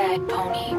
Bad Pony.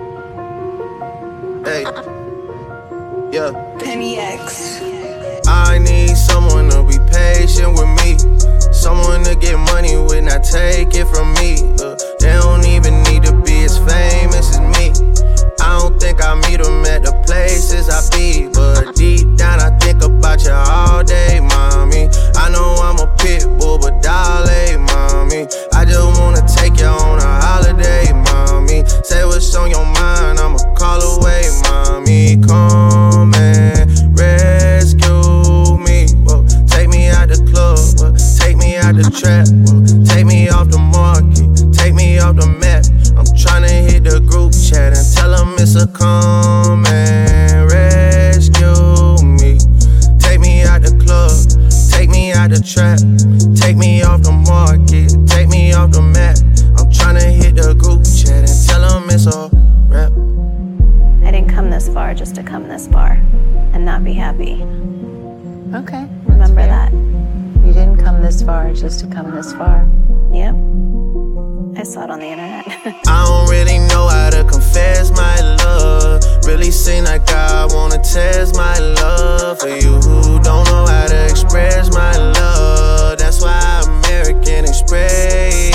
Hey, yeah. Penny X. I need someone to be patient with me. Someone to get money with, not take it from me. They don't even need to be as famous as me. I don't think I meet them at the places I be, but deep down I think about you all day, mommy. I know I'm a pit bull, but darling, mommy, I just wanna take you on a holiday, mommy. Say what's on your mind, I'ma call away, mommy. Come and rescue me. Whoa, take me out the club, whoa, take me out the trap, whoa, take me off the market, take me off the map. I'm tryna hit the group chat and tell them it's a come and rescue me. Take me out the club, take me out the trap, take me off the market, take me off the map. I'm tryna hit the group chat and tell them it's a rap. I didn't come this far just to come this far and not be happy. Okay. Remember that. You didn't come this far just to come this far. Yep. I saw it on the internet. I don't really know how to confess my love. Really seem like I wanna test my love for you who don't know how to express my love. That's why American Express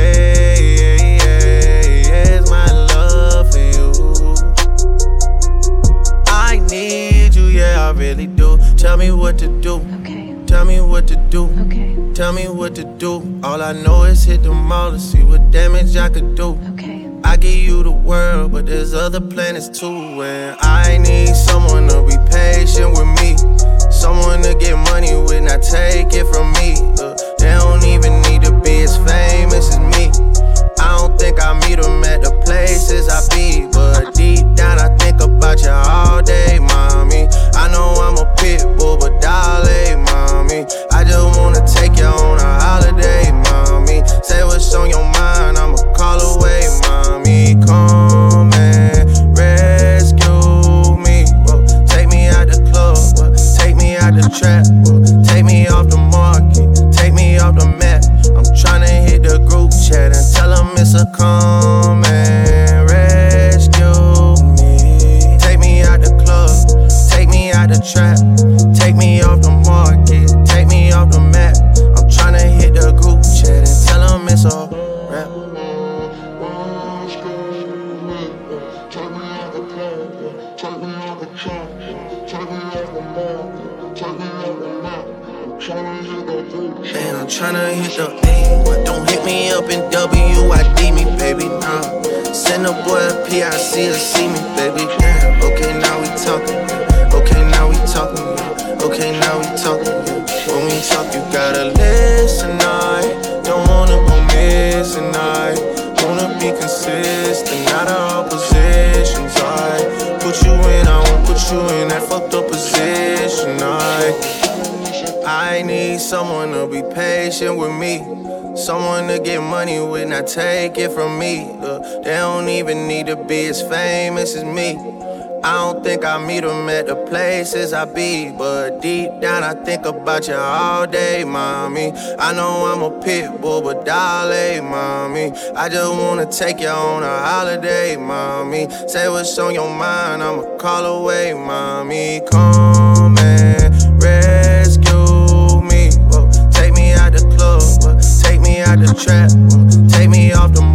my love for you. I need you, yeah, I really do. Tell me what to do. Okay. Tell me what to do. Okay. Tell me what to do. All I know is hit the mall to see what damage I could do. Okay. I give you the world, but there's other planets too. And I need someone to be patient with me. Someone to get money with, not take it from me. They don't even need to be as famous as me. I don't think I meet them at the places I be, but deep down I think about you all day, mommy. I know I'm a pit bull, but darling, mommy, I just wanna take you on a holiday, mommy. Say what's on your mind, I'ma call away, mommy. Come and rescue me. Whoa, take me out the club, whoa, take me out the trap, whoa, take me off the market, take me off the map. I'm tryna hit the group chat and tell them it's a come and rescue me. Take me out the club, take me out the trap, take me off the market, take me off the map. I'm tryna hit the group chat and tell them it's a rap. And I'm tryna hit the A. Don't hit me up in WID me, baby, nah. Send a boy a PIC to see me, baby, damn. Okay, now we talking. Okay, now we talking. Okay, now we talking. When we talk, you gotta listen, I don't wanna go missing, I wanna be consistent, not all positions. I put you in, I won't put you in that fucked up position. I need someone to be patient with me. Someone to get money with, not take it from me. They don't even need to be as famous as me. I don't think I meet them at the places I be, but deep down I think about you all day, mommy. I know I'm a pit bull, but darling, mommy, I just wanna take you on a holiday, mommy. Say what's on your mind, I'ma call away, mommy. Come and rescue me. Whoa, take me out the club, whoa, take me out the trap, whoa, take me off the